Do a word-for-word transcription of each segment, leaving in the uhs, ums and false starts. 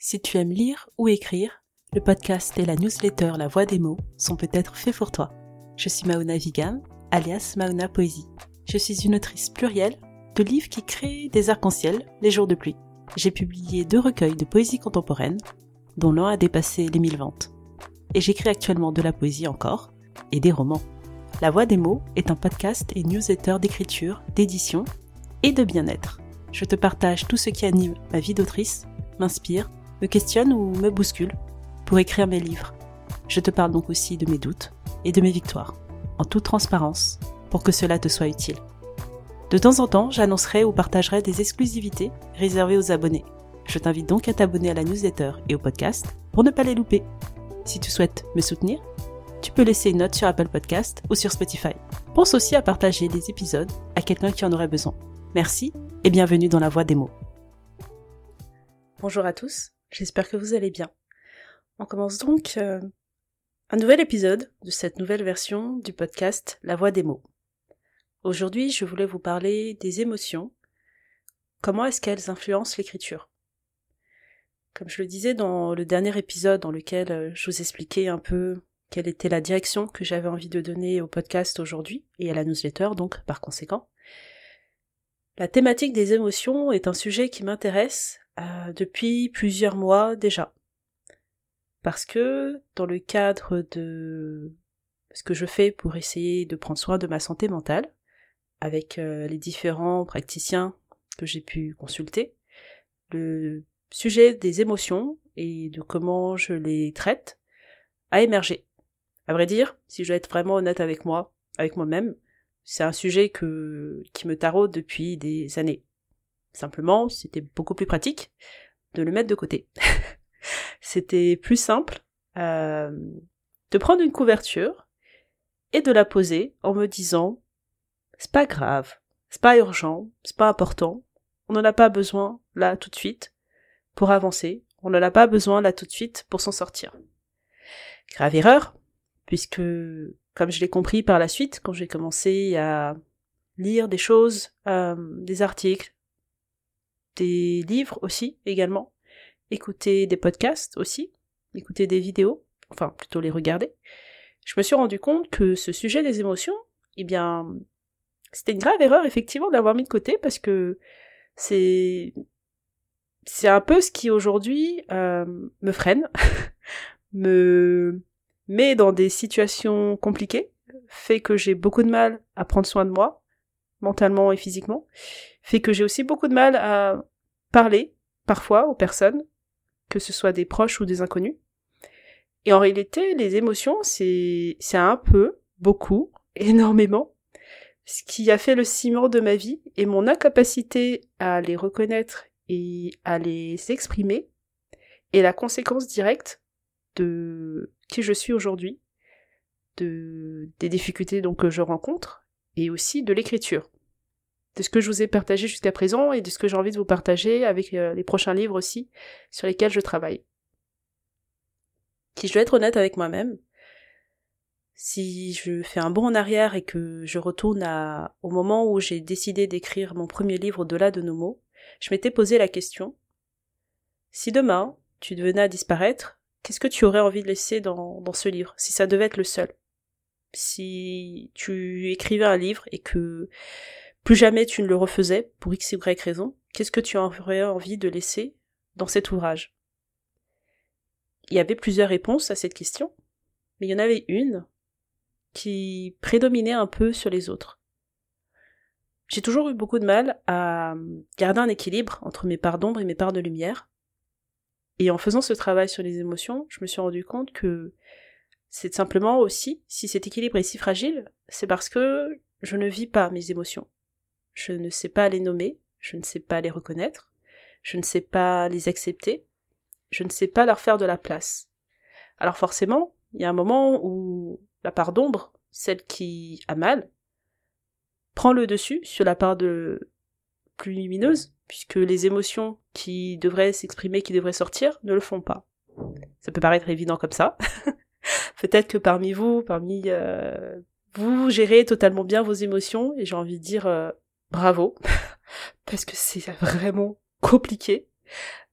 Si tu aimes lire ou écrire, le podcast et la newsletter La Voix des mots sont peut-être faits pour toi. Je suis Mauna Vigam, alias Mauna Poésie. Je suis une autrice plurielle de livres qui créent des arcs-en-ciel les jours de pluie. J'ai publié deux recueils de poésie contemporaine, dont l'un a dépassé les mille ventes. Et j'écris actuellement de la poésie encore, et des romans. La Voix des mots est un podcast et newsletter d'écriture, d'édition et de bien-être. Je te partage tout ce qui anime ma vie d'autrice, m'inspire, me questionne ou me bouscule pour écrire mes livres. Je te parle donc aussi de mes doutes et de mes victoires, en toute transparence, pour que cela te soit utile. De temps en temps, j'annoncerai ou partagerai des exclusivités réservées aux abonnés. Je t'invite donc à t'abonner à la newsletter et au podcast pour ne pas les louper. Si tu souhaites me soutenir, tu peux laisser une note sur Apple Podcast ou sur Spotify. Pense aussi à partager les épisodes à quelqu'un qui en aurait besoin. Merci et bienvenue dans La Voix des mots. Bonjour à tous, j'espère que vous allez bien. On commence donc euh, un nouvel épisode de cette nouvelle version du podcast La Voix des mots. Aujourd'hui, je voulais vous parler des émotions. Comment est-ce qu'elles influencent l'écriture ? Comme je le disais dans le dernier épisode dans lequel je vous expliquais un peu quelle était la direction que j'avais envie de donner au podcast aujourd'hui et à la newsletter, donc par conséquent, la thématique des émotions est un sujet qui m'intéresse euh, depuis plusieurs mois déjà. Parce que dans le cadre de ce que je fais pour essayer de prendre soin de ma santé mentale, avec euh, les différents praticiens que j'ai pu consulter, le sujet des émotions et de comment je les traite a émergé. À vrai dire, si je dois être vraiment honnête avec moi, avec moi-même, c'est un sujet que, qui me taraude depuis des années. Simplement, c'était beaucoup plus pratique de le mettre de côté. C'était plus simple euh, de prendre une couverture et de la poser en me disant « c'est pas grave, c'est pas urgent, c'est pas important, on n'en a pas besoin là tout de suite pour avancer, on n'en a pas besoin là tout de suite pour s'en sortir ». Grave erreur, puisque comme je l'ai compris par la suite, quand j'ai commencé à lire des choses, euh, des articles, des livres aussi également, écouter des podcasts aussi, écouter des vidéos, enfin plutôt les regarder, je me suis rendu compte que ce sujet des émotions, eh bien, c'était une grave erreur effectivement de l'avoir mis de côté parce que c'est c'est un peu ce qui aujourd'hui euh, me freine, me met dans des situations compliquées, fait que j'ai beaucoup de mal à prendre soin de moi, mentalement et physiquement, fait que j'ai aussi beaucoup de mal à parler parfois aux personnes, que ce soit des proches ou des inconnus. Et en réalité, les émotions, c'est, c'est un peu, beaucoup, énormément, ce qui a fait le ciment de ma vie et mon incapacité à les reconnaître et à les exprimer est la conséquence directe de qui je suis aujourd'hui, de, des difficultés donc que je rencontre et aussi de l'écriture. De ce que je vous ai partagé jusqu'à présent et de ce que j'ai envie de vous partager avec euh, les prochains livres aussi sur lesquels je travaille. Si je dois être honnête avec moi-même, si je fais un bond en arrière et que je retourne à, au moment où j'ai décidé d'écrire mon premier livre Au-delà de nos mots, je m'étais posé la question, si demain tu devenais à disparaître, qu'est-ce que tu aurais envie de laisser dans, dans ce livre, si ça devait être le seul ? Si tu écrivais un livre et que plus jamais tu ne le refaisais, pour x ou y raison, qu'est-ce que tu aurais envie de laisser dans cet ouvrage ? Il y avait plusieurs réponses à cette question, mais il y en avait une qui prédominait un peu sur les autres. J'ai toujours eu beaucoup de mal à garder un équilibre entre mes parts d'ombre et mes parts de lumière, et en faisant ce travail sur les émotions, je me suis rendu compte que c'est simplement aussi, si cet équilibre est si fragile, c'est parce que je ne vis pas mes émotions. Je ne sais pas les nommer, je ne sais pas les reconnaître, je ne sais pas les accepter, je ne sais pas leur faire de la place. Alors forcément, il y a un moment où la part d'ombre, celle qui a mal, prend le dessus sur la part de plus lumineuse, puisque les émotions qui devraient s'exprimer, qui devraient sortir, ne le font pas. Ça peut paraître évident comme ça. Peut-être que parmi vous, parmi euh, vous gérez totalement bien vos émotions, et j'ai envie de dire euh, bravo, parce que c'est vraiment compliqué.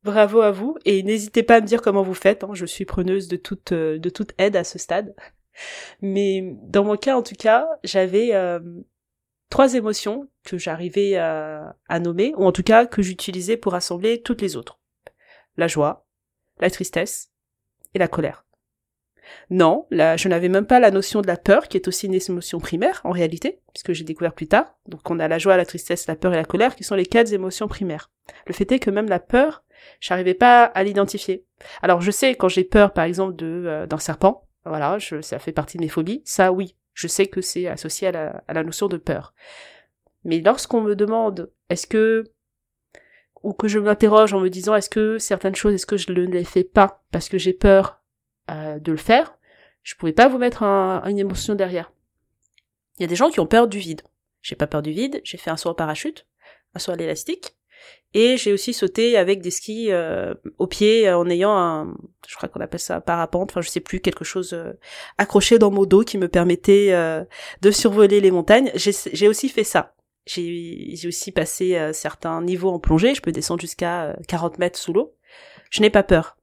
Bravo à vous, et n'hésitez pas à me dire comment vous faites, hein. Je suis preneuse de toute, euh, de toute aide à ce stade. Mais dans mon cas, en tout cas, j'avais euh, trois émotions que j'arrivais à, à nommer, ou en tout cas que j'utilisais pour assembler toutes les autres. La joie, la tristesse et la colère. Non, là, je n'avais même pas la notion de la peur, qui est aussi une émotion primaire, en réalité, puisque j'ai découvert plus tard. Donc on a la joie, la tristesse, la peur et la colère, qui sont les quatre émotions primaires. Le fait est que même la peur, j'arrivais pas à l'identifier. Alors je sais, quand j'ai peur, par exemple, de euh, d'un serpent, voilà, je, ça fait partie de mes phobies, ça oui, je sais que c'est associé à la, à la notion de peur. Mais lorsqu'on me demande, est-ce que, ou que je m'interroge en me disant, est-ce que certaines choses, est-ce que je ne les fais pas parce que j'ai peur euh, de le faire, je pouvais pas vous mettre un, une émotion derrière. Il y a des gens qui ont peur du vide. J'ai pas peur du vide, j'ai fait un saut en parachute, un saut à l'élastique, et j'ai aussi sauté avec des skis euh, aux pieds en ayant un, je crois qu'on appelle ça un parapente, enfin je sais plus, quelque chose euh, accroché dans mon dos qui me permettait euh, de survoler les montagnes. J'ai, j'ai aussi fait ça. J'ai, j'ai aussi passé euh, certains niveaux en plongée, je peux descendre jusqu'à euh, quarante mètres sous l'eau. Je n'ai pas peur.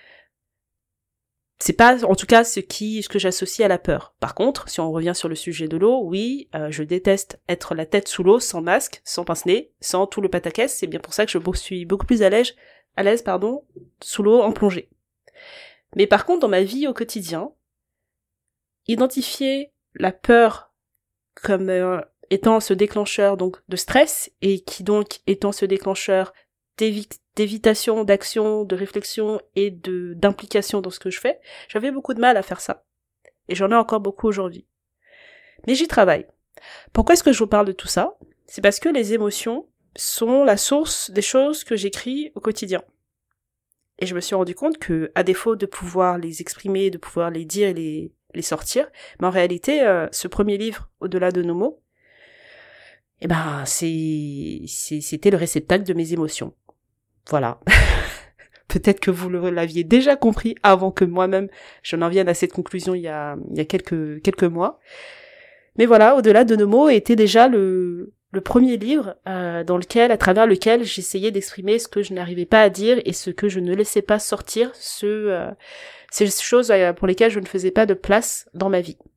C'est pas, en tout cas, ce qui, ce que j'associe à la peur. Par contre, si on revient sur le sujet de l'eau, oui, euh, je déteste être la tête sous l'eau, sans masque, sans pince-nez, sans tout le pataquès. C'est bien pour ça que je suis beaucoup plus à l'aise, à l'aise, pardon, sous l'eau en plongée. Mais par contre, dans ma vie au quotidien, identifier la peur comme euh, étant ce déclencheur donc de stress et qui donc étant ce déclencheur d'évi- d'évitation, d'action, de réflexion et de d'implication dans ce que je fais, j'avais beaucoup de mal à faire ça. Et j'en ai encore beaucoup aujourd'hui. Mais j'y travaille. Pourquoi est-ce que je vous parle de tout ça ? C'est parce que les émotions sont la source des choses que j'écris au quotidien. Et je me suis rendu compte que, à défaut de pouvoir les exprimer, de pouvoir les dire et les, les sortir, mais en réalité, euh, ce premier livre, Au-delà de nos mots, eh ben, c'est, c'est, c'était le réceptacle de mes émotions. Voilà. Peut-être que vous l'aviez déjà compris avant que moi-même je n'en vienne à cette conclusion il y a, il y a quelques, quelques mois. Mais voilà, Au-delà de nos mots était déjà le, le premier livre euh, dans lequel, à travers lequel j'essayais d'exprimer ce que je n'arrivais pas à dire et ce que je ne laissais pas sortir, ce, euh, ces choses pour lesquelles je ne faisais pas de place dans ma vie.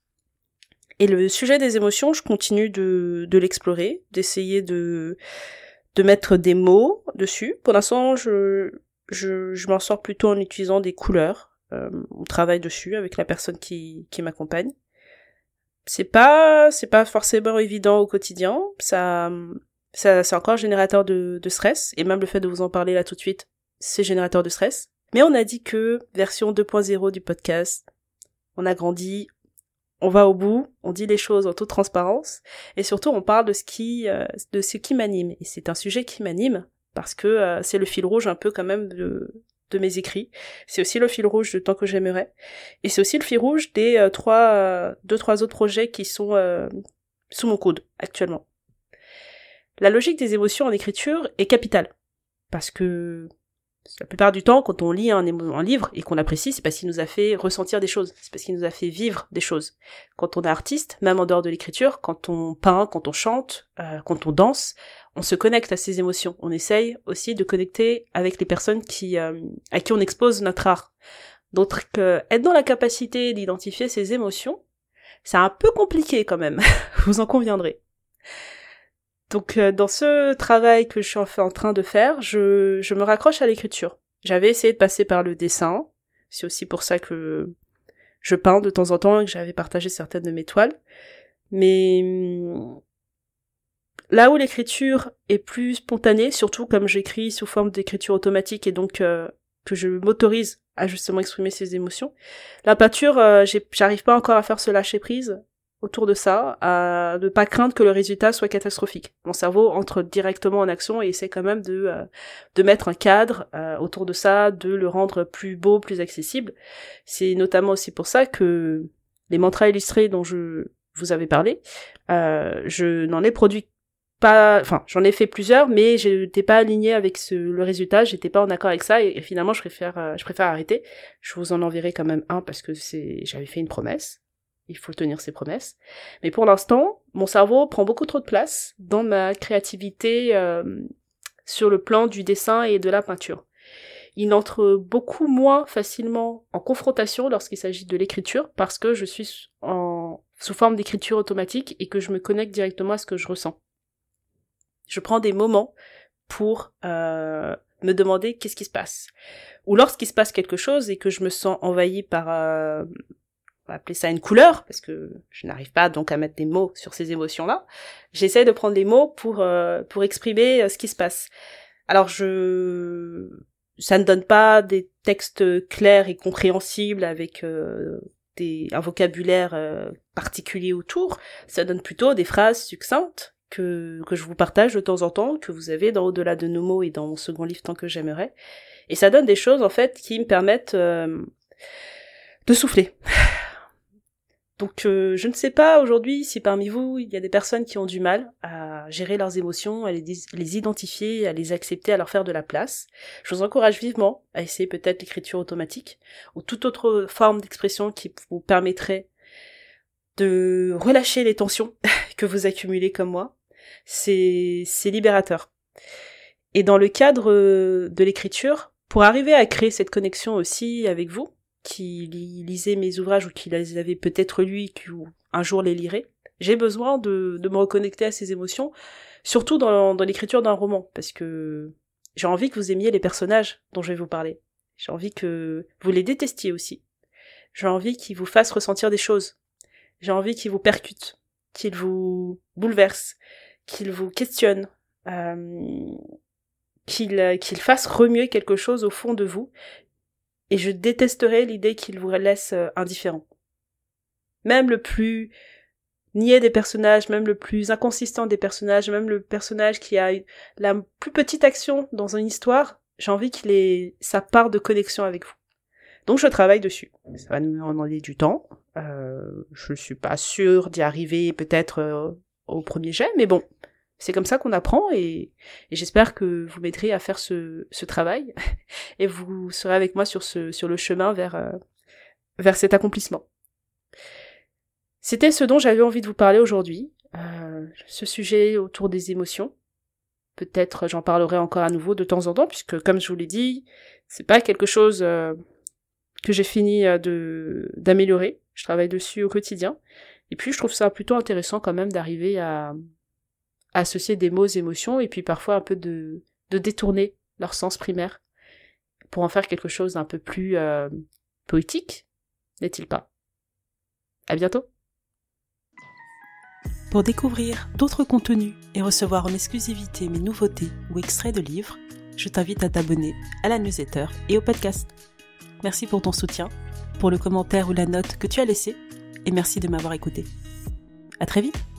Et le sujet des émotions, je continue de, de l'explorer, d'essayer de, de mettre des mots dessus. Pour l'instant, je, je, je m'en sors plutôt en utilisant des couleurs. Euh, on travaille dessus avec la personne qui, qui m'accompagne. C'est pas, c'est pas forcément évident au quotidien. Ça, ça, c'est encore générateur de, de stress. Et même le fait de vous en parler là tout de suite, c'est générateur de stress. Mais on a dit que, version deux point zéro du podcast, on a grandi, on va au bout, on dit les choses en toute transparence, et surtout on parle de ce qui, euh, de ce qui m'anime. Et c'est un sujet qui m'anime, parce que euh, c'est le fil rouge un peu quand même de, de mes écrits. C'est aussi le fil rouge de Tant que j'aimerais. Et c'est aussi le fil rouge des euh, trois, euh, deux, trois autres projets qui sont euh, sous mon coude, actuellement. La logique des émotions en écriture est capitale. Parce que la plupart du temps, quand on lit un, émo- un livre et qu'on l'apprécie, c'est parce qu'il nous a fait ressentir des choses, c'est parce qu'il nous a fait vivre des choses. Quand on est artiste, même en dehors de l'écriture, quand on peint, quand on chante, euh, quand on danse, on se connecte à ces émotions. On essaye aussi de connecter avec les personnes qui, euh, à qui on expose notre art. Donc, euh, être dans la capacité d'identifier ces émotions, c'est un peu compliqué quand même, vous en conviendrez. Donc euh, dans ce travail que je suis en train de faire, je, je me raccroche à l'écriture. J'avais essayé de passer par le dessin, c'est aussi pour ça que je peins de temps en temps et que j'avais partagé certaines de mes toiles. Mais hum, là où l'écriture est plus spontanée, surtout comme j'écris sous forme d'écriture automatique et donc euh, que je m'autorise à justement exprimer ces émotions, la peinture, euh, j'ai, j'arrive pas encore à faire ce lâcher prise autour de ça, à ne pas craindre que le résultat soit catastrophique. Mon cerveau entre directement en action et essaie quand même de euh, de mettre un cadre euh, autour de ça, de le rendre plus beau, plus accessible. C'est notamment aussi pour ça que les mantras illustrés dont je vous avais parlé, euh, je n'en ai produit pas, enfin j'en ai fait plusieurs, mais j'étais pas alignée avec ce, le résultat, j'étais pas en accord avec ça et, et finalement je préfère euh, je préfère arrêter. Je vous en enverrai quand même un parce que c'est j'avais fait une promesse. Il faut tenir ses promesses. Mais pour l'instant, mon cerveau prend beaucoup trop de place dans ma créativité euh, sur le plan du dessin et de la peinture. il entre beaucoup moins facilement en confrontation lorsqu'il s'agit de l'écriture, parce que je suis en, sous forme d'écriture automatique et que je me connecte directement à ce que je ressens. Je prends des moments pour euh, me demander qu'est-ce qui se passe. Ou lorsqu'il se passe quelque chose et que je me sens envahie par, euh, on va appeler ça une couleur, parce que je n'arrive pas donc à mettre des mots sur ces émotions-là, j'essaie de prendre les mots pour, euh, pour exprimer euh, ce qui se passe. Alors je... ça ne donne pas des textes clairs et compréhensibles avec euh, des... un vocabulaire euh, particulier autour, ça donne plutôt des phrases succinctes que, que je vous partage de temps en temps, que vous avez dans Au-delà de nos mots et dans mon second livre Tant que j'aimerais. Et ça donne des choses, en fait, qui me permettent euh, de souffler. Donc, euh, je ne sais pas aujourd'hui si parmi vous, il y a des personnes qui ont du mal à gérer leurs émotions, à les, les identifier, à les accepter, à leur faire de la place. Je vous encourage vivement à essayer peut-être l'écriture automatique ou toute autre forme d'expression qui vous permettrait de relâcher les tensions que vous accumulez comme moi. C'est, c'est libérateur. Et dans le cadre de l'écriture, pour arriver à créer cette connexion aussi avec vous, qui lisez mes ouvrages ou qui les avez peut-être lus, qui un jour les lirez, j'ai besoin de, de me reconnecter à ces émotions, surtout dans, dans l'écriture d'un roman, parce que j'ai envie que vous aimiez les personnages dont je vais vous parler. J'ai envie que vous les détestiez aussi. J'ai envie qu'ils vous fassent ressentir des choses. J'ai envie qu'ils vous percutent, qu'ils vous bouleversent, qu'ils vous questionnent, euh, qu'ils, qu'ils fassent remuer quelque chose au fond de vous. Et je détesterais l'idée qu'ils vous laissent indifférents. Même le plus niais des personnages, même le plus inconsistant des personnages, même le personnage qui a la plus petite action dans une histoire, j'ai envie qu'il ait sa part de connexion avec vous. Donc je travaille dessus. Ça va nous demander du temps. Euh, je suis pas sûre d'y arriver peut-être euh, au premier jet, mais bon, c'est comme ça qu'on apprend et, et j'espère que vous m'aiderez à faire ce, ce travail et vous serez avec moi sur, ce, sur le chemin vers, euh, vers cet accomplissement. C'était ce dont j'avais envie de vous parler aujourd'hui, euh, ce sujet autour des émotions. Peut-être j'en parlerai encore à nouveau de temps en temps, puisque comme je vous l'ai dit, c'est pas quelque chose euh, que j'ai fini de d'améliorer. Je travaille dessus au quotidien. Et puis je trouve ça plutôt intéressant quand même d'arriver à associer des mots aux émotions et puis parfois un peu de, de détourner leur sens primaire pour en faire quelque chose d'un peu plus euh, poétique, n'est-il pas? À bientôt. Pour découvrir d'autres contenus et recevoir en exclusivité mes nouveautés ou extraits de livres, je t'invite à t'abonner à la newsletter et au podcast. Merci pour ton soutien, pour le commentaire ou la note que tu as laissé et merci de m'avoir écouté. À très vite.